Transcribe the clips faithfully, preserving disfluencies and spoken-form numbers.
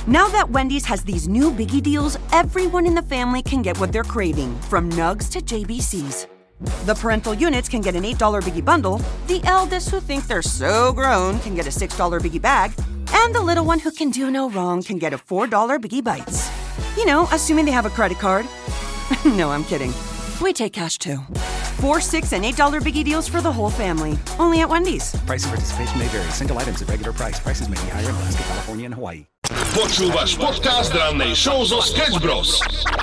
Now that Wendy's has these new biggie deals, everyone in the family can get what they're craving, from nugs to J B Cs. The parental units can get an eight dollars biggie bundle, the eldest who think they're so grown can get a six dollars biggie bag, and the little one who can do no wrong can get a four dollars biggie bites. You know, assuming they have a credit card. No, I'm kidding. We take cash too. Four, six, and eight dollar biggie deals for the whole family. Only at Wendy's. Price and participation may vary. Single items at regular price. Prices may be higher in Alaska, California, and Hawaii. Počúvaš podcast rannej show zo Sketch Bros.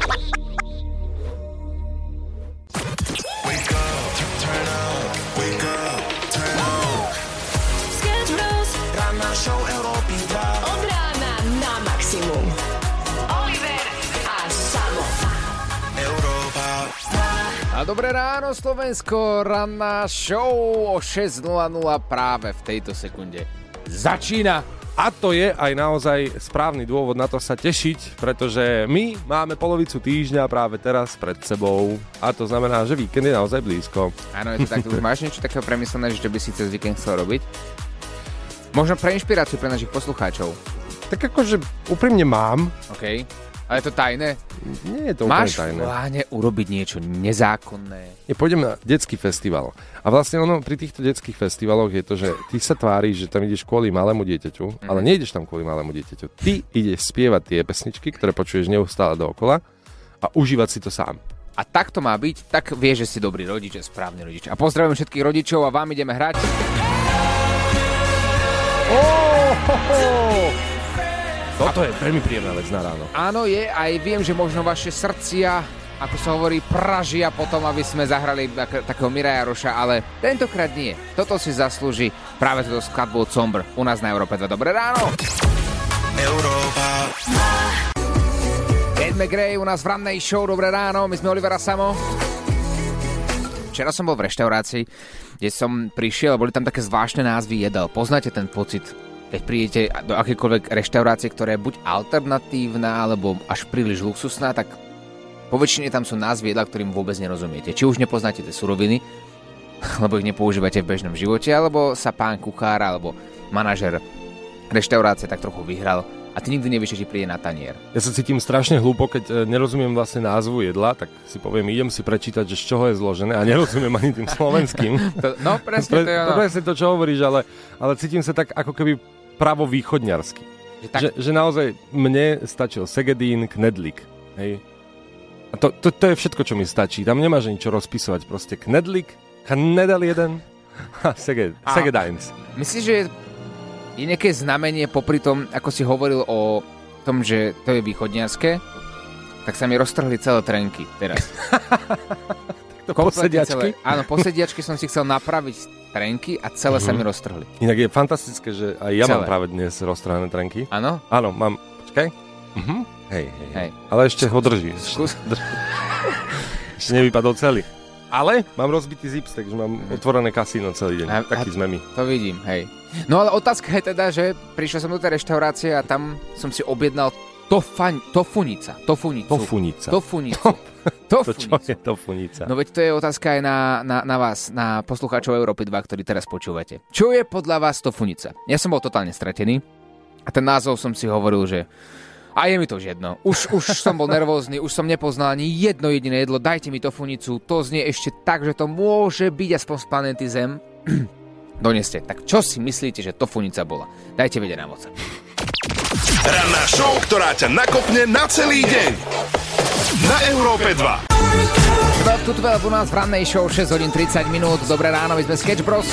Wake up, turn up, wake up, turn up. Sketch Bros. Ranná show Európy dva. Od rána na maximum. Oliver a Samo. Európa. A dobré ráno, Slovensko, ranná show o šesť nula nula práve v tejto sekunde začína. A to je aj naozaj správny dôvod na to sa tešiť, pretože my máme polovicu týždňa práve teraz pred sebou a to znamená, že víkend je naozaj blízko. Áno, je to tak. Už máš niečo takého premyslené, že čo by si cez víkend chcel robiť? Možno pre inšpiráciu pre našich poslucháčov. Tak akože úprimne mám. OK. Ale je to tajné? Nie je to Máš úplne tajné. Máš v pláne urobiť niečo nezákonné? Je, pôjdem na detský festival. A vlastne ono pri týchto detských festivaloch je to, že ty sa tváriš, že tam ideš kvôli malému dieťaťu, mm. ale nejdeš tam kvôli malému dieťaťu. Ty ideš spievať tie pesničky, ktoré počuješ neustále dookola a užívať si to sám. A tak to má byť, tak vieš, že si dobrý rodič, správny rodič. A pozdravujem všetkých rodičov a vám ideme hrať. Oh, ho, ho. Toto je veľmi príjemná vec na ráno. Áno, je, aj viem, že možno vaše srdcia, ako sa hovorí, pražia potom, aby sme zahrali tak, takého Miraja Roša, ale tentokrát nie. Toto si zaslúži práve toto skladbu od Sombr u nás na Európe dva. Dobré ráno! Európa. Ed McGray u nás v rannej show. Dobré ráno, my sme Oliver a Samo. Včera som bol v reštaurácii, kde som prišiel a boli tam také zvláštne názvy jedál. Poznáte ten pocit? Keď prídete do akékoľvek reštaurácie, ktorá je buď alternatívna, alebo až príliš luxusná, tak po väčšine tam sú názvy jedla, ktorým vôbec nerozumiete. Či už nepoznáte tie suroviny, lebo ich nepoužívate v bežnom živote, alebo sa pán kuchár, alebo manažer reštaurácie tak trochu vyhral a ty nikdy nevieš, či príde na tanier. Ja sa cítim strašne hlúpo, keď nerozumiem vlastne názvu jedla, tak si poviem, idem si prečítať, že z čoho je zložené a nerozumiem ani tým slovenským. To, no, presne to je ono. Presne to, čo hovoríš, ale, ale cítim sa tak ako keby pravo východňarsky. Že, tak... že, že naozaj mne stačil segedín, knedlik. Hej. A to, to, to je všetko, čo mi stačí. Tam nemáš ničo rozpisovať. Proste knedlik, knedel jeden a seged, segedines. Myslíš, že je nejaké znamenie popri tom, ako si hovoril o tom, že to je východňarské, tak sa mi roztrhli celé trenky teraz. To posediačky? Celé, áno, posediačky som si chcel napraviť trenky a celé uh-huh. sa mi roztrhli. Inak je fantastické, že aj ja celé. Mám práve dnes roztrhané trenky. Áno? Áno, mám. Počkaj. Uh-huh. Hej, hej, hej. Ale ešte ho drží. Skús. Ešte nevypadol celý. Ale mám rozbitý zips, takže mám otvorené kasíno celý deň. A, Taký sme my. To vidím, hej. No ale otázka je teda, že prišiel som do tej reštaurácie a tam som si objednal tofaň, tofunica. Tofunicu. Tofunica. Tofunicu. To čo je tofunica? No veď to je otázka aj na, na, na vás, na poslucháčov Európy dva, ktorí teraz počúvate. Čo je podľa vás tofunica? Ja som bol totálne stratený a ten názov som si hovoril, že a je mi to jedno. Už, už som bol nervózny, už som nepoznal ani jedno jediné jedlo. Dajte mi tofunicu, to znie ešte tak, že to môže byť aspoň z planéty Zem. Doneste. Tak čo si myslíte, že tofunica bola? Dajte vedieť na WhatsApp. Ranná show, ktorá ťa nakopne na celý deň. Na Európe dva. Tu u nás v rannej show šesť hodín tridsať minút. Dobré ráno, my sme Sketch Bros.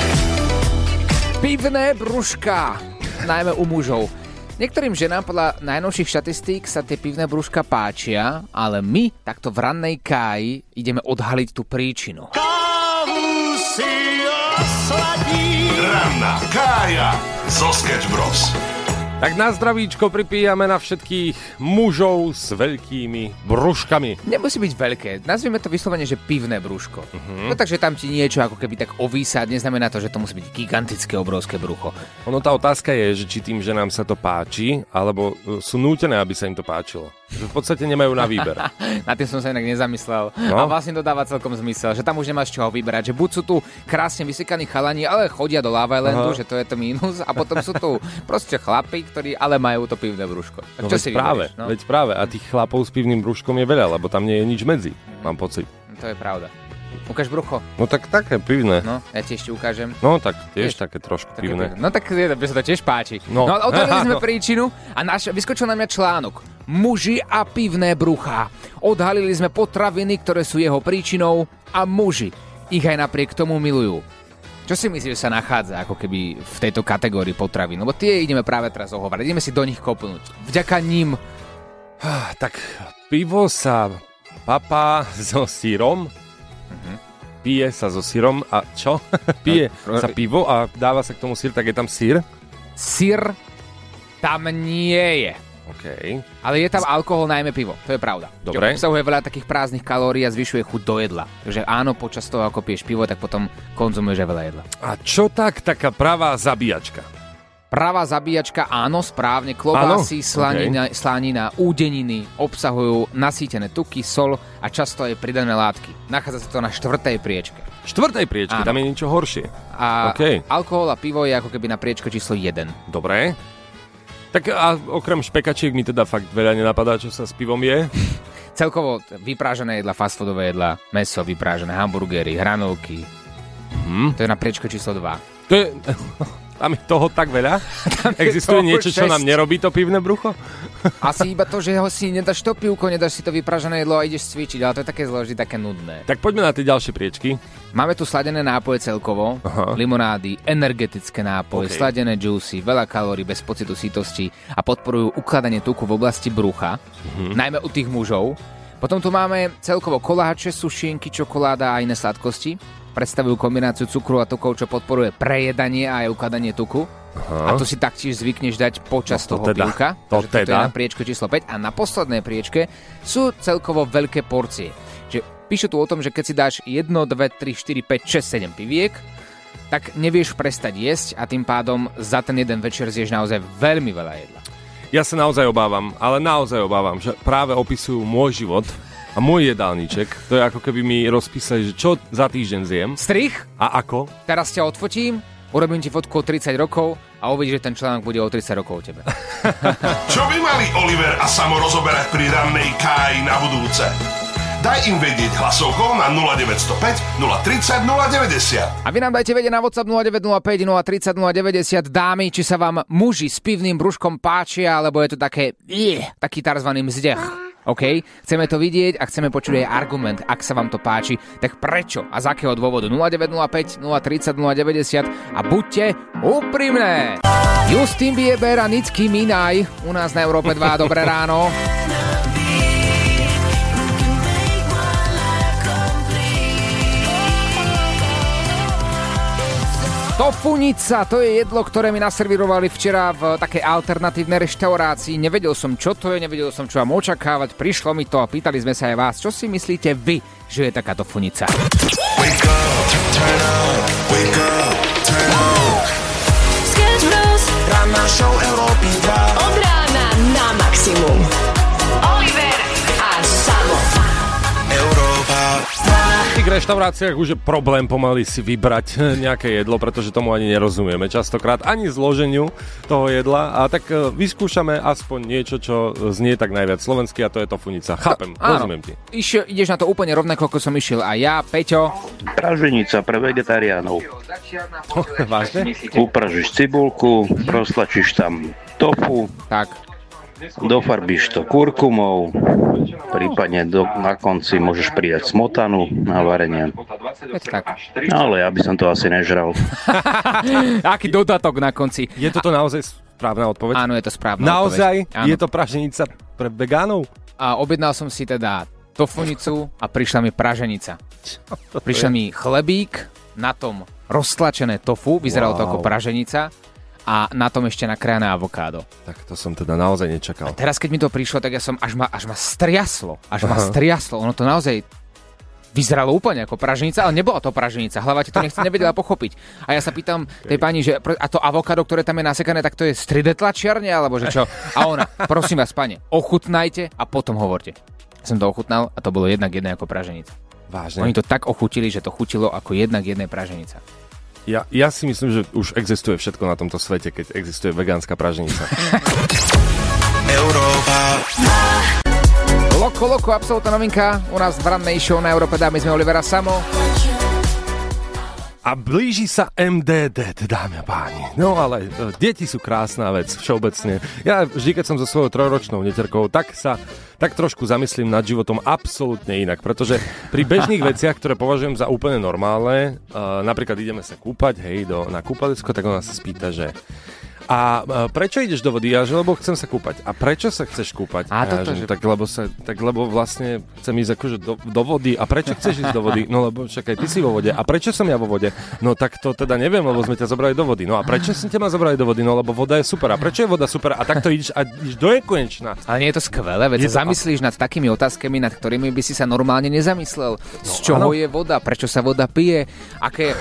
Pivné brúška, najmä u mužov. Niektorým ženám podľa najnovších štatistík sa tie pivné brúška páčia, ale my takto v rannej káji ideme odhaliť tú príčinu. Kávu si osladí. Ranná kája zo Sketch Bros. Tak na zdravíčko pripíjame na všetkých mužov s veľkými brúškami. Nemusí byť veľké, nazvime to vyslovene, že pivné brúško. Uh-huh. No takže tam ti niečo ako keby tak ovísať, neznamená to, že to musí byť gigantické, obrovské brucho. Ono tá otázka je, že či tým ženám sa to páči, alebo sú nútené, aby sa im to páčilo. Že v podstate nemajú na výber. Na tým som sa inak nezamyslel. No. A vlastne to dáva celkom zmysel, že tam už nemáš čoho vyberať. Že buď sú tu krásne vysekaní chalani, ale chodia do Love Islandu, že to je to mínus. A potom sú tu proste chlapi, ktorí ale majú to pivné brúško. Tak No čo veď si práve, vyberieš? No? veď práve. A tých chlapov s pivným brúškom je veľa, lebo tam nie je nič medzi, mám pocit. To je pravda. Ukáž brucho. No tak také pivné. No, ja ti ešte ukážem. No tak tiež Tiež. také trošku Také pivné. pivné. No tak by sa to tiež páči. No. No, ale odhalili sme No. príčinu a naš, vyskočil na mňa článok. Muži a pivné bruchá. Odhalili sme potraviny, ktoré sú jeho príčinou a muži ich aj napriek tomu milujú. Čo si myslíš, že sa nachádza ako keby v tejto kategórii potravín? Lebo tie ideme práve teraz ohovárať. Ideme si do nich kopnúť. Vďaka ním. Ah, tak pivo sa papá so sírom. Pije sa so sírom a čo? Pije No, sa pivo a dáva sa k tomu sír, tak je tam sír? Syr tam nie je. OK. Ale je tam alkohol, najmä pivo. To je pravda. Dobre. Že obsahuje veľa takých prázdnych kalórií a zvyšuje chuť do jedla. Takže áno, počas toho, ako piješ pivo, tak potom konzumuješ aj veľa jedla. A čo tak taká pravá zabíjačka? Pravá zabíjačka, áno, správne. Klobásy, Áno? slanina, slanina, údeniny obsahujú nasýtené tuky, sol a často aj pridané látky. Nachádza sa to na štvrtej priečke. Štvrtej priečky, Áno. tam je niečo horšie. A OK. alkohol a pivo je ako keby na priečke číslo jeden. Dobre. Tak a okrem špekačiek mi teda fakt veľa nenapadá, čo sa s pivom je. Celkovo vyprážené jedla, fast foodové jedla, mäso, vyprážené hamburgery, hranolky. Hm. To je na priečke číslo dva. To je... Tam je toho tak veľa? Existuje toho niečo, čo šesť. nám nerobí to pivné brucho? Asi iba to, že ho si nedáš to pivko, nedáš si to vypražené jedlo a ideš cvičiť, ale to je také zložité, také nudné. Tak poďme na tie ďalšie priečky. Máme tu sladené nápoje celkovo, Aha. limonády, energetické nápoje, OK. sladené juicy, veľa kalórií bez pocitu sítosti a podporujú ukladanie tuku v oblasti brucha, Mhm. najmä u tých mužov. Potom tu máme celkovo koláče, sušienky, čokoláda a iné sladkosti. Predstavujú kombináciu cukru a tukov, čo podporuje prejedanie a aj ukladanie tuku. Aha. A to si taktiež zvykneš dať počas No to toho teda, pivka. to Takže toto je teda. na priečke číslo päť. A na poslednej priečke sú celkovo veľké porcie. Že píšu tu o tom, že keď si dáš jedno, dve, tri, štyri, päť, šesť, sedem piviek, tak nevieš prestať jesť a tým pádom za ten jeden večer zješ naozaj veľmi veľa jedla. Ja sa naozaj obávam, ale naozaj obávam, že práve opisujú môj život a môj jedálniček. To je ako keby mi rozpísali, že čo za týždeň zjem Strich, a ako. teraz ťa odfotím, urobím ti fotku o tridsať rokov a uvidíš, že ten článok bude o tridsať rokov o tebe. Čo by mali Oliver a Samo rozoberať pri rannej káji na budúce? Daj im vedieť hlasovkou na nula deväť nula päť, nula tridsať, nula deväťdesiat. A vy nám dajte vedieť na WhatsApp nula deväť nula päť, nula tridsať, nula deväťdesiat. Dámy, či sa vám muži s pivným brúškom páčia, alebo je to také, je, taký tarzvaný mzdech. OK? Chceme to vidieť a chceme počuť aj argument, ak sa vám to páči, tak prečo a z akého dôvodu? nula deväť nula päť, nula tridsať, nula deväťdesiat a buďte úprimné. Justin Bieber a Nicki Minaj u nás na Európe dva. Dobré ráno. Tofunica, to je jedlo, ktoré mi naservírovali včera v takej alternatívnej reštaurácii. Nevedel som, čo to je, nevedel som, čo mám očakávať. Prišlo mi to a pýtali sme sa aj vás, čo si myslíte vy, že je taká tofunica? Wake up, turn up, wake up, turn up. Sketch Bros. Ranná show Európy dva. Od rána na maximum. Oliver a Samo. Európa. V tých reštauráciách už je problém pomaly si vybrať nejaké jedlo, pretože tomu ani nerozumieme častokrát, ani zloženiu toho jedla. A tak e, vyskúšame aspoň niečo, čo znie tak najviac slovensky, a to je tofunica. Chápem, Áno. rozumiem ti. Iš, ideš na to úplne rovnako, ako som išiel aj ja, Peťo. Praženica pre vegetariánov. Vážne? Upražíš cibulku, roztlačíš tam tofu, Tak, dofarbíš to kurkumou, prípadne do, na konci môžeš pridať smotanu na varenie. je to tak. Ale ja by som to asi nežral. Aký dodatok na konci. Je toto naozaj správna odpoveď? Áno, je to správna Naozaj? odpoveď. Áno. Je to praženica pre vegánov? A objednal som si teda tofunicu a prišla mi praženica. Prišiel mi chlebík, na tom roztlačené tofu, vyzeralo to Wow. ako praženica a na tom ešte nakrájané avokádo. Tak to som teda naozaj nečakal. Teraz, keď mi to prišlo, tak ja som až ma, až ma striaslo. Až ma striaslo. Ono to naozaj vyzeralo úplne ako praženica, ale nebola to praženica. Hlava ti to nechce nevedela pochopiť. A ja sa pýtam tej pani, že a to avokádo, ktoré tam je nasekané, tak to je z tri dé tlačiarne, alebo že čo? A ona, prosím vás, pane, ochutnajte a potom hovorte. Ja som to ochutnal a to bolo jednak jedné ako praženica. Vážne? Oni to tak ochutili, že to chutilo ako jednak jedné praženica. Ja, ja si myslím, že už existuje všetko na tomto svete, keď existuje vegánska praženica. Európa. Loko, loko, absolútna novinka. U nás v rannej show na Európe dáme sme Olivera Samo. A blíži sa em dé dé, dámy a páni. No ale deti sú krásna vec, všeobecne. Ja vždy, keď som so svojou trojročnou neterkou, tak sa tak trošku zamyslím nad životom absolútne inak. Pretože pri bežných veciach, ktoré považujem za úplne normálne, uh, napríklad ideme sa kúpať, hej, do, na kúpalisko, tak ona sa spýta, že a prečo ideš do vody? Ja, že lebo chcem sa kúpať. A prečo sa chceš kúpať? A ja, toto, že, že... tak, lebo sa, tak lebo vlastne chcem ísť akože do, do vody. A prečo chceš ísť do vody? No lebo čakaj, ty si vo vode. A prečo som ja vo vode? No tak to teda neviem, lebo sme ťa zobrali do vody. No a prečo som ťa ma zobrali do vody? No lebo voda je super. A prečo je voda super? A takto ideš a ideš do nekonečna. Ale nie je to skvelé, veď sa zamyslíš nad takými otázkami, nad ktorými by si sa normálne nezamyslel. Z čoho no, je voda? Prečo sa voda pije? Aké,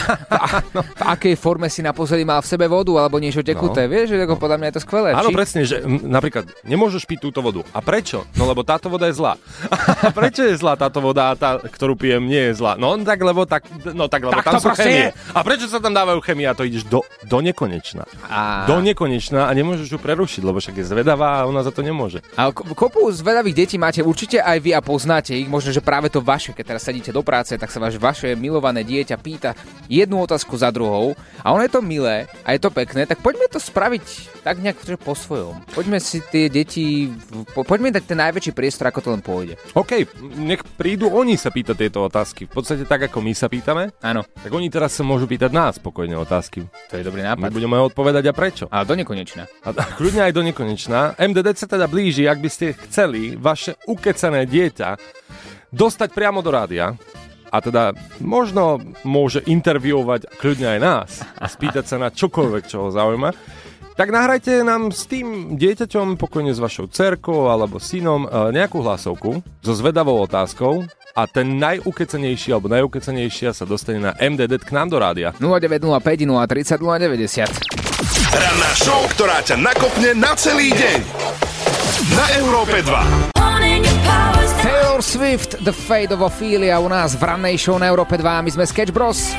no. V akej forme si naposledy mal v sebe vodu alebo niečo tekuté? No. Vieš, že podľa mňa je to skvelé. Áno, Či... presne, že m, napríklad nemôžeš piť túto vodu. A prečo? No lebo táto voda je zlá. A prečo je zlá táto voda a tá, ktorú pijem, nie je zlá? No tak lebo tak, no tak lebo tak tam sú chemie. Je. A prečo sa tam dávajú chemie? A to ideš do, do nekonečna. A... Do nekonečna a nemôžeš ju prerušiť, lebo však je zvedavá a ona za to nemôže. A kopu zvedavých detí máte určite aj vy a poznáte ich. Možno, že práve to vaše, keď teraz sedíte do práce, tak sa vaš, vaše milované dieťa pýta jednu otázku za druhou a ono je to milé a je to pekné, tak poďme to spraviť tak nejak po svojom. Poďme si tie deti, po, poďme dať ten najväčší priestor, ako to len pôjde. OK, nech prídu oni sa pýtať tieto otázky. V podstate tak, ako my sa pýtame. Áno. Tak oni teraz sa môžu pýtať nás spokojne otázky. To je dobrý nápad. My budeme odpovedať a prečo. A do nekonečna. A kľudne aj do nekonečna. em dé dé sa teda blíži, ak by ste chceli vaše ukecané dieťa dostať priamo do rádia. A teda možno môže interviovať kľudne aj nás a spýtať sa na čokoľvek, čo ho zaujíma. Tak nahrajte nám s tým dieťaťom, pokojne s vašou dcerkou alebo synom, nejakú hlasovku so zvedavou otázkou a ten najukecenejší alebo najukecenejšia sa dostane na em dé dé k nám do rádia. nula deväť nula päť nula tridsať nula deväťdesiat. Ranná show, ktorá ťa nakopne na celý deň. Na Európe dva. Taylor Swift, The Fate of Ophelia u nás v rannej show na Európe dva. My sme Sketch Bros.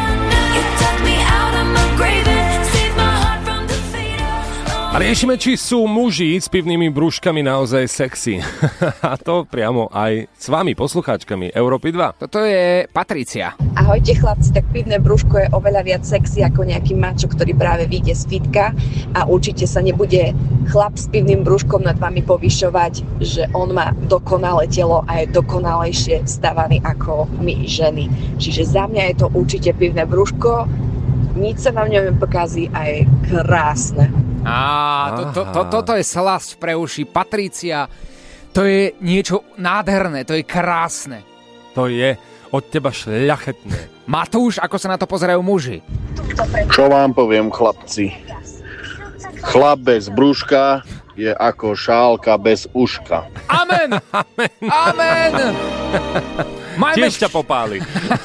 A riešime, či sú muži s pivnými brúškami naozaj sexy. A to priamo aj s vami, poslucháčkami Európy dva. Toto je Patricia. Ahojte chlapci, tak pivné brúško je oveľa viac sexy ako nejaký mačo, ktorý práve vyjde z fitka a určite sa nebude chlap s pivným brúškom nad vami povyšovať, že on má dokonalé telo a je dokonalejšie stavaný ako my ženy. Čiže za mňa je to určite pivné brúško, nič sa vám ňom nepokazí a je krásne. Á, to, to, to, toto je slasť pre uši. Patricia, to je niečo nádherné, to je krásne. To je od teba šľachetné. Matúš, ako sa na to pozerajú muži? Čo vám poviem, chlapci? Chlap bez brúška je ako šálka bez uška. Amen! Amen! Majme... Tiež ťa popáli.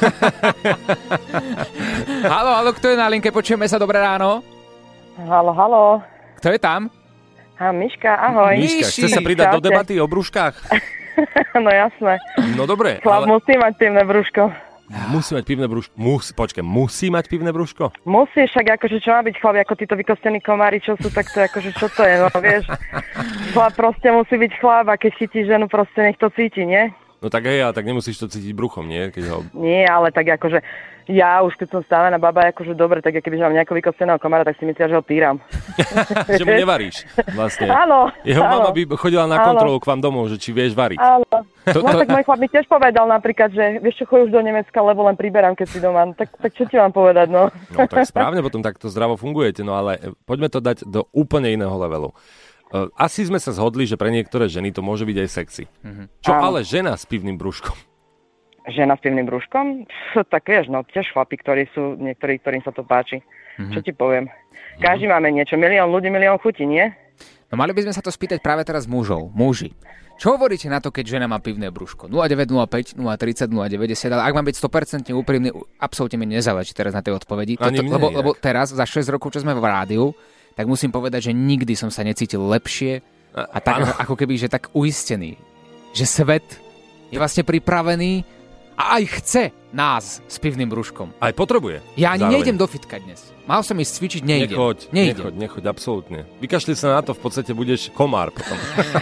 Haló, haló, kto je na linke? Počujeme sa, dobré ráno. Haló, haló. Kto je tam? Ha, Miška, ahoj. Miška, chce sa pridať do debaty o brúškach? No jasné. No dobre. Chlap ale... musí mať pivné brúško. Musí mať pivné brúško. Mus, počkaj, musí mať pivné brúško? Musí, však akože čo má byť chlap, ako títo vykostení komári, čo sú, tak to akože čo to je, no vieš. Chlap proste musí byť chlap a keď chytí ženu, proste nech to cíti, nie? No tak hej, ale tak nemusíš to cítiť bruchom, nie? Keď ho... Nie, ale tak akože ja už keď som stávaná baba, akože dobre, tak keby mám nejakého vykosteného komára, tak si myslia, že ho týram. Že mu nevaríš, vlastne. Áno. Jeho áno. mama by chodila na kontrolu k vám domov, že či vieš variť. Áno. To, no to... tak môj chlap mi tiež povedal napríklad, že vieš čo, chodí už do Nemecka, lebo len priberám, keď si doma. Tak, tak čo ti mám povedať, no? No tak správne, potom takto zdravo fungujete, no ale poďme to dať do úplne iného levelu. Asi sme sa zhodli, že pre niektoré ženy to môže byť aj sexy. Mm-hmm. Čo áno. Ale žena s pivným brúškom? Žena s pivným brúškom? Tak vieš, no tiež chlapi, ktorí sú, niektorí, ktorým sa to páči. Mm-hmm. Čo ti poviem? Každý mm-hmm. máme niečo. Milión ľudí, milión chutí, nie? No mali by sme sa to spýtať práve teraz mužov. Muži. Čo hovoríte na to, keď žena má pivné brúško? nula deväť nula päť, nula tridsať, nula deväťdesiat, ale ak mám byť sto percent úprimný, absolútne mi nezáleží teraz na tej odpovedi. Toto, mne, lebo, lebo teraz, za šesť rokov, čo sme v rádiu, tak musím povedať, že nikdy som sa necítil lepšie a, a tak, ako, ako keby, že tak uistený. Že svet je vlastne pripravený a aj chce nás s pivným brúškom. Aj potrebuje. Ja ani zároveň. nejdem do fitka dnes. Mal som ísť cvičiť, nejdem. Nechoď, nejdem. nechoď, nechoď, absolútne. Vykašli sa na to, v podstate budeš komár potom.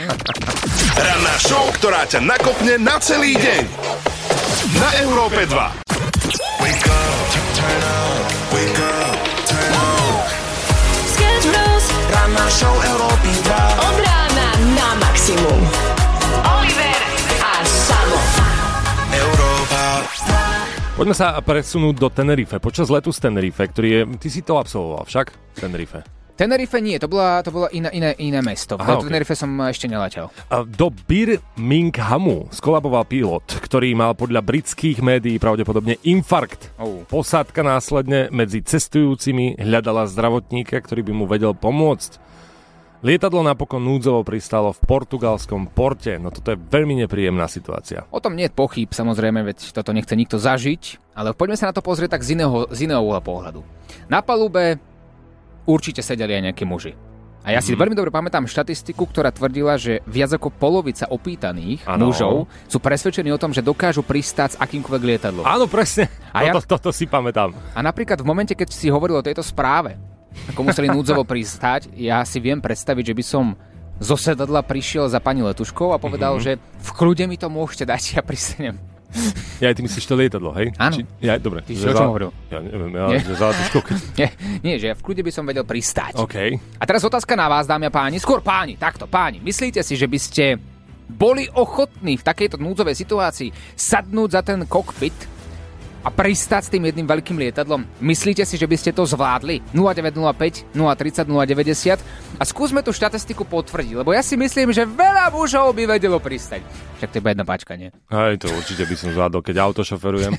Ranná show, ktorá ťa nakopne na celý deň. Na Európe dva. Wake up, turn up, wake up, turn up. Sketch Bros. Ranná show Európy dva. Od rána na maximum. Oliver a Samo. Európa. Poďme sa presunúť do Tenerife. Počas letu z Tenerife, ktorý je... Ty si to absolvoval však? Tenerife. Tenerife nie, to bola, to bola iné, iné, iné mesto. Aha, do okay. Tenerife som ešte neletel. Do Birminghamu skolaboval pilot, ktorý mal podľa britských médií pravdepodobne infarkt. Oh. Posádka následne medzi cestujúcimi hľadala zdravotníka, ktorý by mu vedel pomôcť. Lietadlo napokon núdzovo pristálo v portugalskom porte, no toto je veľmi nepríjemná situácia. O tom nie je pochýb, samozrejme, veď toto nechce nikto zažiť, ale poďme sa na to pozrieť tak z iného, z iného uhla pohľadu. Na palube určite sedeli aj nejakí muži. A ja si mm. veľmi dobre pamätám štatistiku, ktorá tvrdila, že viac ako polovica opýtaných ano. mužov sú presvedčení o tom, že dokážu pristáť s akýmkoľvek lietadlom. Áno, presne. A toto, ja... toto si pamätám. A napríklad v momente, keď si hovoril o tejto správe, ako museli núdzovo pristáť, ja si viem predstaviť, že by som zo sedadla prišiel za pani letuškou a povedal, mm-hmm. že v kľude mi to môžete dať, ja pristanem. Ja, ty myslíš to lietadlo, hej? Áno. Či, ja, dobre. Ty si o čom hovoril? Ja neviem, ja, že za letuškou. nie, nie, že ja v kľude by som vedel pristáť. OK. A teraz otázka na vás, dámy a páni. Skôr páni, takto, páni. Myslíte si, že by ste boli ochotní v takejto núdzovej situácii sadnúť za ten kokpit a pristáť s tým jedným veľkým lietadlom? Myslíte si, že by ste to zvládli? nula deväť nula päť, nula tridsať, nula deväťdesiat. A skúsme tú štatistiku potvrdiť, lebo ja si myslím, že veľa mužov by vedelo pristať. Však to je jedna páčka, nie? Hej, to určite by som zvládol, keď auto šoferujem.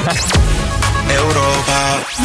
Európa.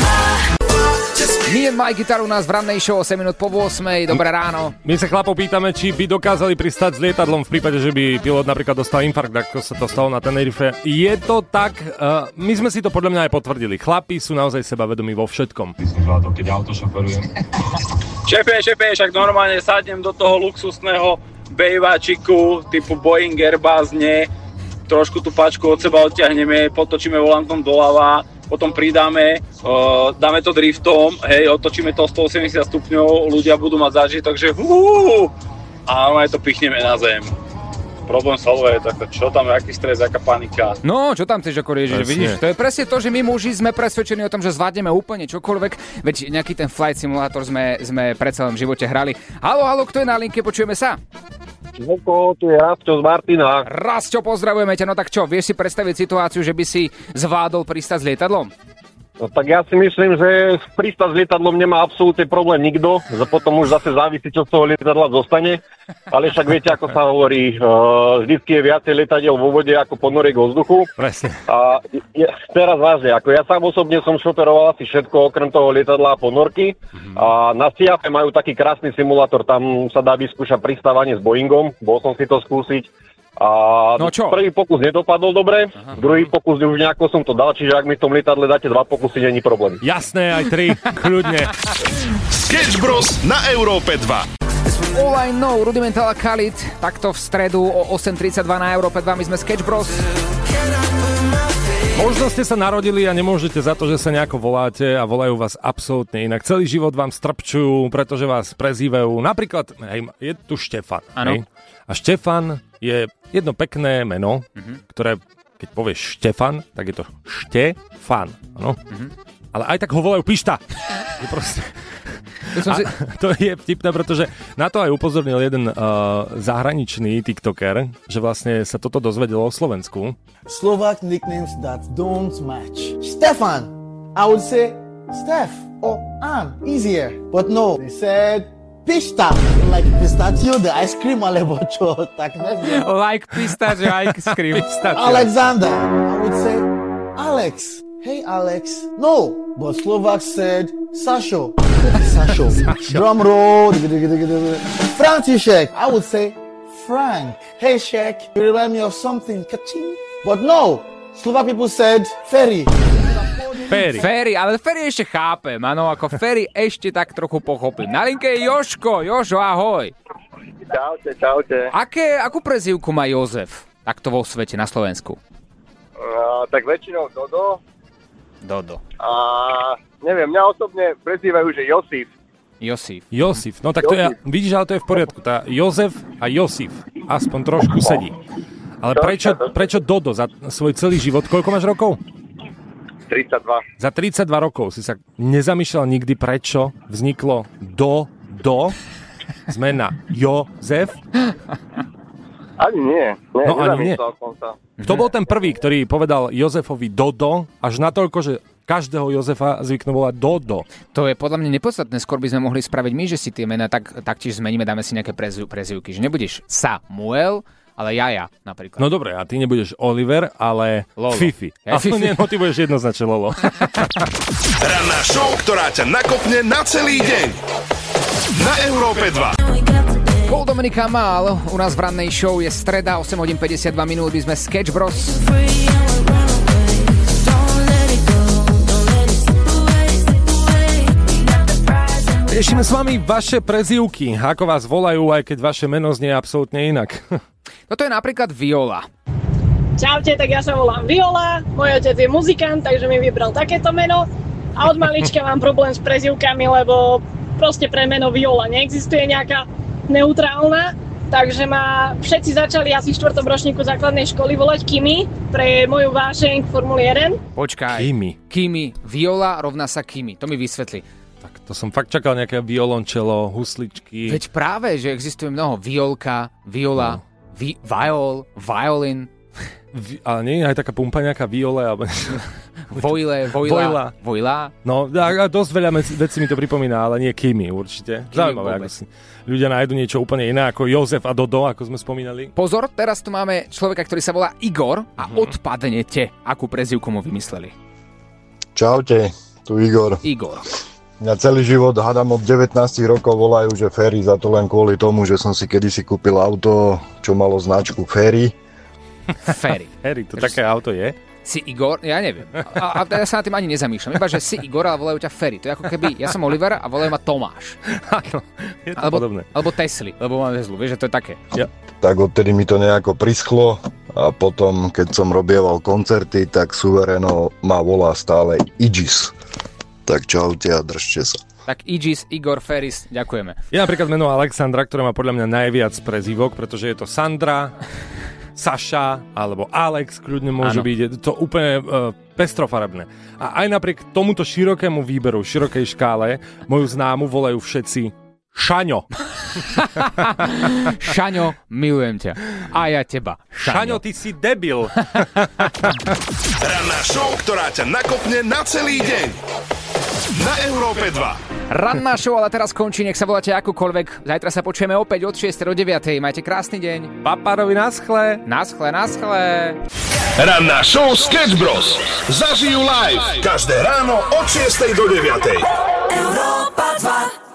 Me and my Guitar u nás v rannej show osem minút po ôsmej. Dobré ráno. My sa chlapov pýtame, či by dokázali pristať s lietadlom v prípade, že by pilot napríklad dostal infarkt, ako sa to stalo na Tenerife. Je to tak? Uh, my sme si to podľa mňa aj potvrdili. Chlapi sú naozaj sebavedomí vo všetkom. Ty som zvládol, keď auto šoferujem. Šefe, šefe, však normálne sadnem do toho luxusného bejváčiku typu Boeing Airbus, nie. Trošku tú pačku od seba odtiahneme, potočíme volantom doľava, potom pridáme, uh, dáme to driftom, hej, otočíme to stoosemdesiat stupňov, ľudia budú mať zážitok, že hú, a normálne to pichneme na zem. Problém solve, tak čo tam, aký stres, aká panika. No, čo tam chceš ako riešiť, vidíš? To je presne to, že my muži sme presvedčení o tom, že zvládneme úplne čokoľvek, veď nejaký ten flight simulátor sme, sme pre celom živote hrali. Haló, haló, kto je na linke, počujeme sa? Hoko, tu je Rastio z Martina. Rastio, pozdravujeme ťa, no tak čo, vieš si predstaviť situáciu, že by si zvládol pristať s lietadlom? No tak ja si myslím, že pristať s lietadlom nemá absolútne problém nikto, potom už zase závisí, čo z toho lietadla zostane, ale však viete, ako sa hovorí, uh, vždycky je viacej lietadiel vo vode ako ponoriek vo vzduchu. Presne. A je, teraz vážne, ako ja sám osobne som šoferoval asi všetko okrem toho lietadla a ponorky mm-hmm. a na C I A F majú taký krásny simulátor, tam sa dá vyskúšať pristávanie s Boeingom, bol som si to skúsiť. A no prvý pokus nedopadol dobre, aha, druhý pokus už nejako som to dal, čiže ak mi v tom lietadle dáte dva pokusy, není problém. Jasné, aj tri, kľudne. Sketch Bros na Európe dva. All I Know, Rudimental a Khalid, takto v stredu o osem tridsaťdva na Európe dva, my sme Sketch Bros. Možno ste sa narodili a nemôžete za to, že sa nejako voláte a volajú vás absolútne inak. Celý život vám strpčujú, pretože vás prezývajú. Napríklad, hej, je tu Štefan. Hej? A Štefan je jedno pekné meno, mm-hmm. ktoré, keď povieš Štefan, tak je to Štefan. Ano? Mm-hmm. Ale aj tak ho volajú Pišta. Je proste... A si... to je vtipné, pretože na to aj upozornil jeden uh, zahraničný tiktoker, že vlastne sa toto dozvedelo o Slovensku. Slovak nicknames that don't match. Stefan, I would say Steph or Ann, easier. But no, they said Pista, like pistachio, the ice cream, alebo čo, tak neviem. Like pistachio, ice cream. Alexander, I would say Alex. Hey Alex. No, but Slovak said Sasho. Sasho. Drum roll. František. I would say Frank. Hey, Shek. You remind me of something. Ka-ching. But no. Slovak people said Ferry. Ferry. Ferry, ale Ferry ešte chápem, áno, ako Ferry ešte tak trochu pochopím. Na linke je Jožko. Jožo, ahoj. Čaute, čaute. Aké, akú prezývku má Jozef takto vo svete, na Slovensku? Uh, tak väčšinou Dodo. Dodo. A neviem, mňa osobne prezývajú, že Josif. Josif. Josif, no tak to je, vidíš, ale to je v poriadku. Tá Jozef a Josif aspoň trošku sedí. Ale prečo, prečo Dodo za svoj celý život? Koľko máš rokov? tridsaťdva. Za tridsaťdva rokov si sa nezamýšľal nikdy, prečo vzniklo Do, Do, zmena Jozef? Ani nie. nie no ani nie. Som sa. Kto bol ten prvý, ktorý povedal Jozefovi Dodo, až natoľko, že každého Jozefa zvyknú volať Dodo? To je podľa mňa nepodstatné, skôr by sme mohli spraviť my, že si tie mená tak, taktiež zmeníme, dáme si nejaké prezývky, že nebudeš Samuel, ale Jaja napríklad. No dobre, a ty nebudeš Oliver, ale Lolo. Fifi. Ja, Fifi. Nie, no ty budeš jednoznačne Lolo. Ranná show, ktorá ťa nakopne na celý deň. Na Európe dva. Bol Dominika Mal, u nás v rannej show je streda, osem hodín päťdesiatdva minút, my sme Sketch Bros. Riešime s vami vaše prezývky, ako vás volajú, aj keď vaše meno znie absolútne inak. Toto je napríklad Viola. Čaute, tak ja sa volám Viola, môj otec je muzikant, takže mi vybral takéto meno a od malička mám problém s prezývkami, lebo proste pre meno Viola neexistuje nejaká neutrálna, takže ma všetci začali asi v štvrtom ročníku základnej školy volať Kimi pre moju vášeň k Formule jeden. Počkaj. Kimi. Kimi. Viola rovná sa Kimi. To mi vysvetli. Tak to som fakt čakal, nejaké violončelo, husličky. Veď práve, že existuje mnoho. Violka, viola, no. vi- viol, violin. Vi- ale nie je aj taká pumpa nejaká viole, alebo... Vojle, vojla, vojla. No, a dosť veľa vecí mi to pripomína, ale nie Kimi určite. Kimi Zaujímavé, ako si ľudia nájdu niečo úplne iné ako Jozef a Dodo, ako sme spomínali. Pozor, teraz tu máme človeka, ktorý sa volá Igor a hmm. odpadnete, akú prezývku mu vymysleli. Čaute, tu Igor. Igor. Mňa celý život, hádam od devätnásť rokov, volajú, že Ferry, za to len kvôli tomu, že som si kedysi kúpil auto, čo malo značku Ferry. Ferry. Ferry, to také auto je? Si Igor, ja neviem. A, a ja sa na tým ani nezamýšľam. Iba, že si Igor, ale volajú ťa Ferry. To je ako keby, ja som Oliver a volajú ma Tomáš. Áno, je to alebo, podobné. Alebo Tesly, lebo mám Teslu, vieš, že to je také. Ja. Tak odtedy mi to nejako prischlo a potom, keď som robieval koncerty, tak suvereno ma volá stále Igis. Tak čaute a držte sa. Tak Igis, Igor, Ferris, ďakujeme. Je napríklad meno Alexandra, ktoré má podľa mňa najviac prezývok, pretože je to Sandra, Saša alebo Alex, kľudne môže ano. byť. Je to úplne uh, pestrofarebné. A aj napriek tomuto širokému výberu, širokej škále, moju známu volajú všetci Šaňo. Šaňo, milujem ťa. A ja teba. Šaňo, Šaňo ty si debil. Ranná show, ktorá ťa nakopne na celý deň. Na Európe dva. Ranná show, ale teraz končí, nech sa voláte akúkoľvek. Zajtra sa počujeme opäť od šiestej do deviatej. Majte krásny deň. Paparovi naschle. Naschle, naschle. Ranná show Sketch Bros. Zažijú live každé ráno od šiestej do deviatej. Európa dva.